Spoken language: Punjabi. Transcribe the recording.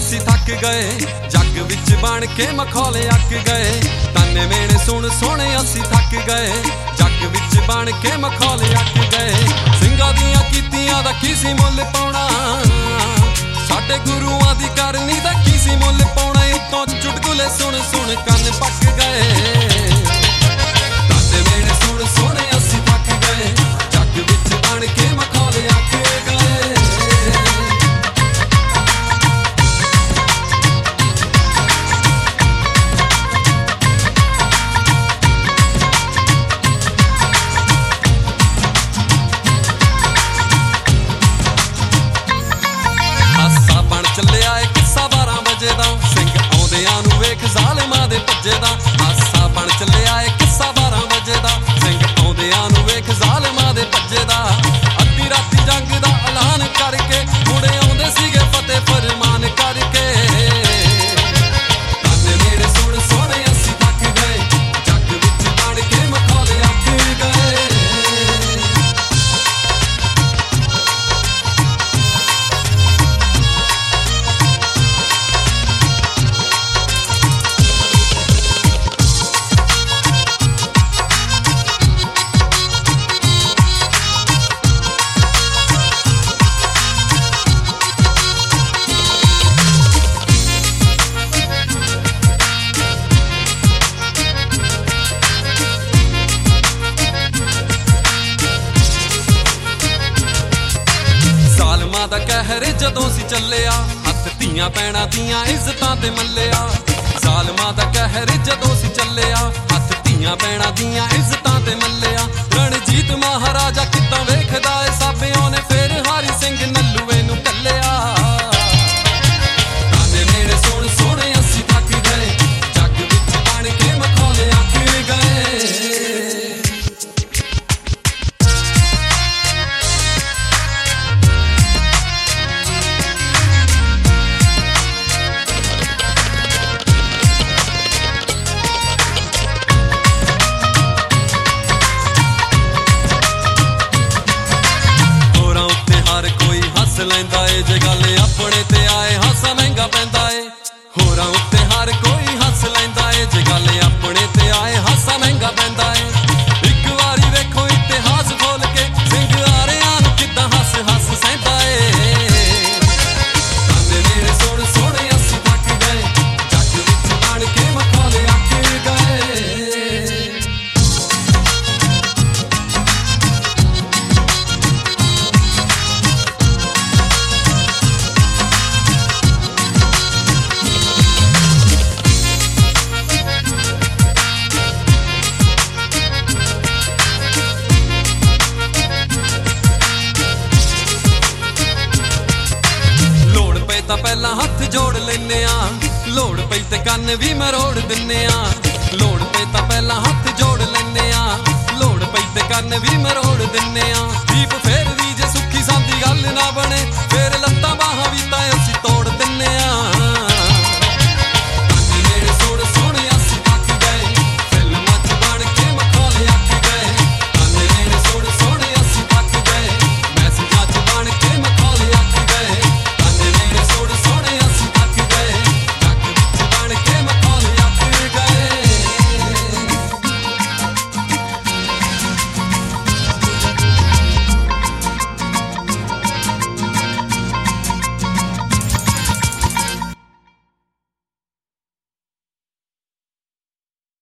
असी थक गए, जग विच बन के मखौले अक गए। ताने मेने सुन सोने असी थक गए, जग विच बन के मखौले अक गए। सिंगां दियां कीतियां दा की सी मुल पाउणा, साडे गुरुआं दी करनी दा की सी मुल पाउणा। उत्तों चुटकुले सुन सुन कन पक गए। ताने मेने सुन सोने असी थक गए, जग विच बन के मखौले अक गए। ਚੱਲਿਆ ਏ ਕਿੱਸਾ 12 ਵਜੇ ਦਾ, ਸਿੰਘ ਆਉਂਦਿਆਂ ਨੂੰ ਵੇਖ ਜ਼ਾਲਿਮਾਂ ਦੇ ਭੱਜੇ ਦਾ। ਹਾਸਾ ਬਣ ਚੱਲਿਆ ਏ ਕਿੱਸਾ 12 ਵਜੇ ਦਾ, ਸਿੰਘ ਆਉਂਦਿਆਂ ਨੂੰ ਵੇਖ ਜ਼ਾਲਿਮਾਂ ਦੇ ਭੱਜੇ ਦਾ। ਅੱਧੀ ਰਾਤੀ ਜੰਗ ਦਾ ਐਲਾਨ ਕਰਕੇ ਮੁੜੇ ਆਉਂਦੇ ਸੀਗੇ ਫਤਿਹ ਫਰਮਾਨ ਕਰਕੇ। ਤਾਨੇ ਮੇਰੇ ਸੁਣ ਸੋਹਣੇ ਅਸੀਂ ਥੱਕ ਗਏ, ਜੱਗ ਵਿੱਚ ਬਣ ਕੇ ਮਖੌਲੇ ਅੱਕ ਗਏ। ਦਾ ਕਹਿਰ ਜਦੋਂ ਸੀ ਚੱਲਿਆ, ਹੱਥ ਧੀਆਂ ਪੈਣਾ ਦੀਆਂ ਇੱਜ਼ਤਾਂ ਤੇ ਮੱਲਿਆ। ਜ਼ਾਲਮਾਂ ਦਾ ਕਹਿਰ ਜਦੋਂ ਸੀ ਚੱਲਿਆ, ਹੱਥ ਧੀਆਂ ਪੈਣਾ ਦੀਆਂ ਇੱਜ਼ਤਾਂ ਤੇ ਮੱਲਿਆ। ਰਣਜੀਤ ਮਹਾਰਾਜਾ ਕਿੱਦਾਂ ਵੇਖਦਾ ਏ, ਸਾਬਿਆਂ ਨੇ ਫੇਰ ਹਾਰੀ ਸਿੰਘ ਨੱਲੂਏ ਨੂੰ ਕੱਲਿਆ। ਤਾਨੇ ਮੇਰੇ ਸੁਣ ਸੋਹਣੇ ਅਸੀਂ ਥੱਕ ਗਏ, ਜੱਗ ਵਿੱਚ ਬਣ ਕੇ ਮਖੌਲੇ ਅੱਕ ਗਏ। ਲੈਂਦਾ ਏ ਜੇ ਗੱਲ ਆਪਣੇ ਤੇ ਆਏ, ਹਾਸਾ ਮਹਿੰਗਾ ਪੈਂਦਾ ਏ। ਹੋਰਾਂ ਉੱਤੇ ਹਰ ਕੋਈ ਹੱਸ ਲੈਂਦਾ ਏ, ਜੇ ਗੱਲ ਆਪਣੇ ਤੇ ਆਏ, ਹਾਸਾ ਮਹਿੰਗਾ ਪੈਂਦਾ ਏ। ਇੱਕ ਵਾਰੀ ਵੇਖੋ ਇਤਿਹਾਸ ਖੋਲ ਕੇ, ਸਿੰਘ ਆਰਿਆਂ ਨੂੰ ਕਿੱਦਾਂ ਹੱਸ ਹੱਸ ਸਹਿੰਦਾ ਏ। ਤਾਨੇ ਮੇਰੇ ਸੁਣ ਸੋਹਣੇ ਅਸੀਂ ਥੱਕ ਗਏ, ਜੱਗ ਵਿੱਚ ਬਣ ਕੇ ਮਖੌਲੇ ਅੱਕ ਗਏ। ਤਾਂ ਪਹਿਲਾਂ ਹੱਥ ਜੋੜ ਲੈਨੇ ਆ, ਲੋੜ ਪਈ ਤੇ ਕੰਨ ਵੀ ਮਰੋੜ ਦਿੰਨੇ ਆ। ਲੋੜ ਪਈ ਤਾਂ ਪਹਿਲਾਂ ਹੱਥ ਜੋੜ ਲੈਨੇ ਆ, ਲੋੜ ਪਈ ਤੇ ਕੰਨ ਵੀ ਮਰੋੜ ਦਿੰਨੇ ਆ। ਦੀਪ ਫੇਰ ਵੀ ਜੇ ਸੁੱਖੀ ਸਾਂਦੀ ਗੱਲ ਨਾ ਬਣੇ, ਫੇਰ ਲੱਤਾਂ ਬਾਹਾਂ ਵੀ ਤਾਂ ਅਸੀਂ ਤੋੜ ਦਿੰਨੇ ਆ।